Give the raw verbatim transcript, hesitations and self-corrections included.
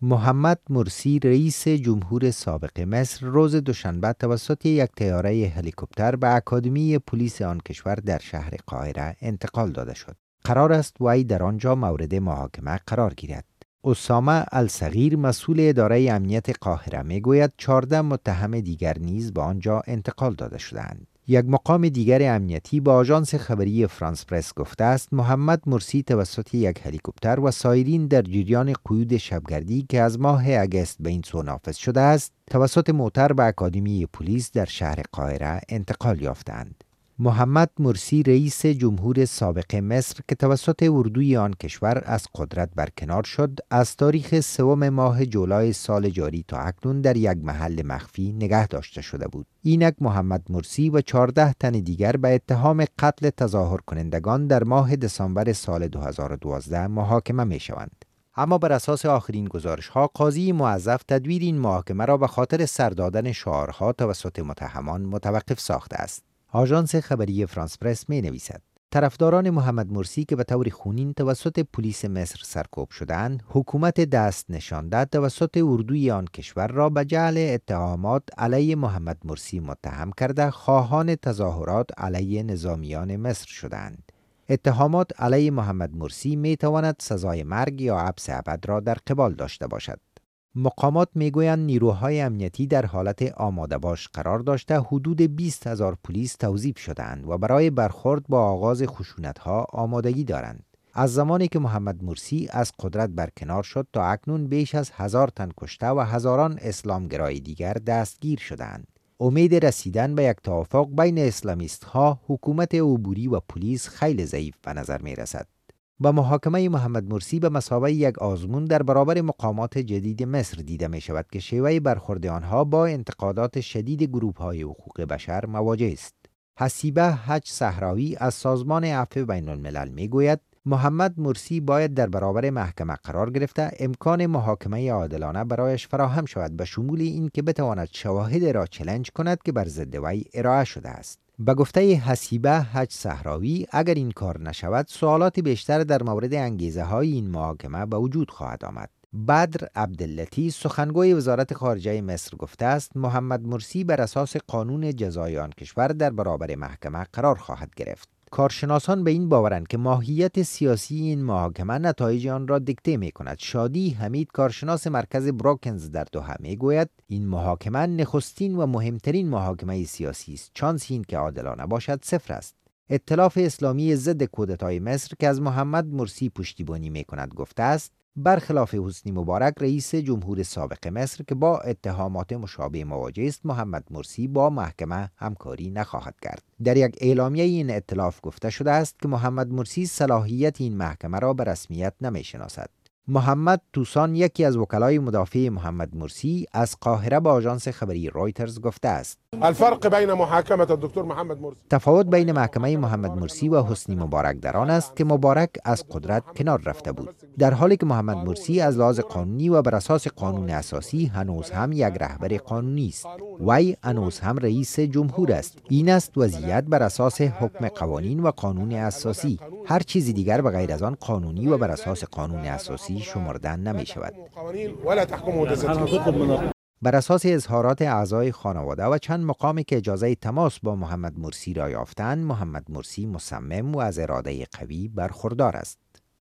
محمد مرسی رئیس جمهور سابق مصر روز دوشنبه توسط یک طیاره هلیکوپتر به اکادمی پلیس آن کشور در شهر قاهره انتقال داده شد. قرار است وی در آنجا مورد محاکمه قرار گیرد. اسامه الصغیر مسئول اداره امنیت قاهره میگوید چهارده متهم دیگر نیز به آنجا انتقال داده شدند. یک مقام دیگر امنیتی با آژانس خبری فرانس پرس گفته است محمد مرسی توسط یک هلیکوپتر و سایرین در جریان قیود شبگردی که از ماه اگست به این سو نافذ شده است توسط موتر به اکادمی پلیس در شهر قاهره انتقال یافتند. محمد مرسی رئیس جمهور سابق مصر که توسط اردوی آن کشور از قدرت برکنار شد از تاریخ سوم ماه جولای سال جاری تا اکنون در یک محل مخفی نگه داشته شده بود. اینک محمد مرسی و چهارده تن دیگر به اتهام قتل تظاهر کنندگان در ماه دسامبر سال دو هزار و دوازده محاکمه می شوند. اما بر اساس آخرین گزارش ها قاضی موظف تدویر این محاکمه را به خاطر سر دادن شعارها توسط متهمان متوقف ساخته است. آژانس خبری فرانس پرس می نویسد طرفداران محمد مرسی که به طور خونین توسط پلیس مصر سرکوب شدند، حکومت دست نشانده توسط اردوی آن کشور را به جعل اتهامات علیه محمد مرسی متهم کرده خواهان تظاهرات علیه نظامیان مصر شدند. اتهامات علیه محمد مرسی می تواند سزای مرگ یا حبس ابد را در قبال داشته باشد. مقامات میگویند نیروهای امنیتی در حالت آماده باش قرار داشته حدود بیست هزار پلیس توظیف شدند و برای برخورد با آغاز خشونت‌ها آمادگی دارند. از زمانی که محمد مرسی از قدرت برکنار شد تا اکنون بیش از هزار تن کشته و هزاران اسلامگرای دیگر دستگیر شدند. امید رسیدن به یک توافق بین اسلامیست‌ها، حکومت عبوری و پلیس خیلی ضعیف به نظر می رسد. با محاکمه محمد مرسی به مثابه یک آزمون در برابر مقامات جدید مصر دیده می شود که شیوه برخورد آنها با انتقادات شدید گروه‌های حقوق بشر مواجه است. حسیبه حج صحراوی از سازمان عفو بین الملل می گوید محمد مرسی باید در برابر محکمه قرار گرفته امکان محاکمه عادلانه برایش فراهم شود به شمول این که بتواند شواهد را چالش کند که بر ضد وی ارائه شده است. به گفته حسیبه حج صحراوی اگر این کار نشود سوالات بیشتر در مورد انگیزه های این محاکمه به وجود خواهد آمد. بدر عبداللطی سخنگوی وزارت خارجه مصر گفته است محمد مرسی بر اساس قانون جزای آن کشور در برابر محکمه قرار خواهد گرفت. کارشناسان به این باورند که ماهیت سیاسی این محاکمه نتایج آن را دیکته می کند. شادی حمید کارشناس مرکز بروکنز در دوحه می گوید این محاکمه نخستین و مهمترین محاکمه سیاسی است. چانس این که عادلانه باشد صفر است. ائتلاف اسلامی ضد کودتای مصر که از محمد مرسی پشتیبانی می کند گفته است برخلاف حسنی مبارک رئیس جمهور سابق مصر که با اتهامات مشابه مواجه است محمد مرسی با محکمه همکاری نخواهد کرد. در یک اعلامیه این ائتلاف گفته شده است که محمد مرسی صلاحیت این محکمه را به رسمیت نمی شناسد. محمد توسان یکی از وکلای مدافع محمد مرسی از قاهره با آژانس خبری رویترز گفته است الفرق بین محاکمه الدکتر محمد مرسی تفاوت بین محکمه محمد مرسی و حسنی مبارک در آن است که مبارک از قدرت کنار رفته بود، در حالی که محمد مرسی از لحاظ قانونی و بر اساس قانون اساسی هنوز هم یک رهبر قانونی است. وی هنوز هم رئیس جمهور است. این است وضعیت بر اساس حکم قوانین و قانون اساسی. هر چیز دیگر به غیر از آن قانونی و بر اساس قانون اساسی شمردن نمی شود. بر اساس اظهارات اعضای خانواده و چند مقامی که اجازه تماس با محمد مرسی را یافتند، محمد مرسی مصمم و از اراده قوی برخوردار است.